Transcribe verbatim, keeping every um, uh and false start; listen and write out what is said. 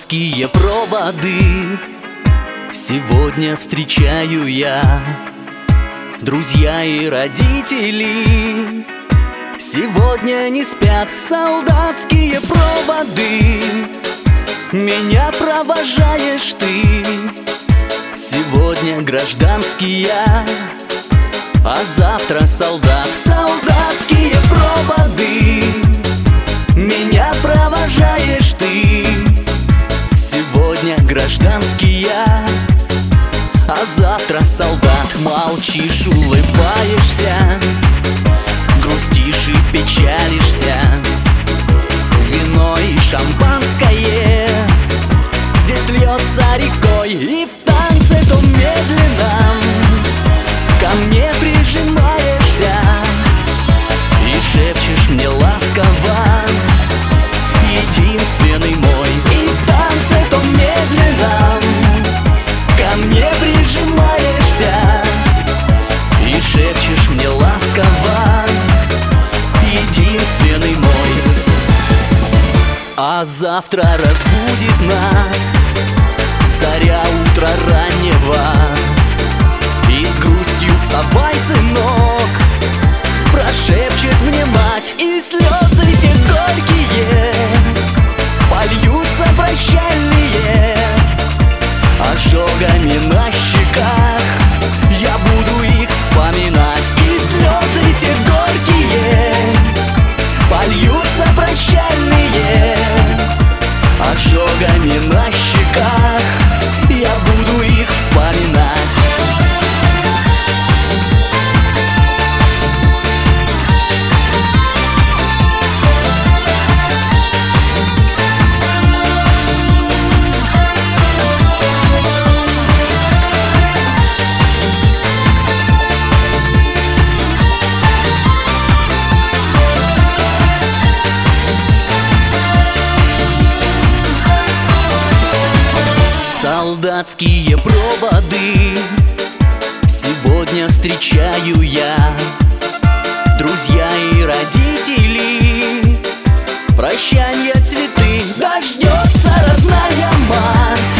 солдатские проводы. Сегодня встречаю я друзья и родители. Сегодня не спят солдатские проводы. Меня провожаешь ты. Сегодня гражданский я, а завтра солдат. Солдатские проводы. Меня провожаешь ты. Сегодня гражданский я, а завтра солдат. Молчишь, улыбаешься, грустишь и печалишься. Вино и шампанское здесь льется рекой. И в танце том медленном ко мне прижимаешься и шепчешь мне ласково: единственный мой. И в танце том медленном ко мне прижимаешься и шепчешь мне ласково: единственный мой. А завтра разбудит нас заря утра раннего, и с грустью вставай, сынок, прошепчет мне мать. И слезы те горькие польются прощальные ожогами на щеках. Я буду их вспоминать. И слезы те горькие польются прощальные ожогами на щеках. Я буду их вспоминать. Солдатские проводы. Сегодня встречаю я друзья и родители. Прощанья цветы. Дождется родная мать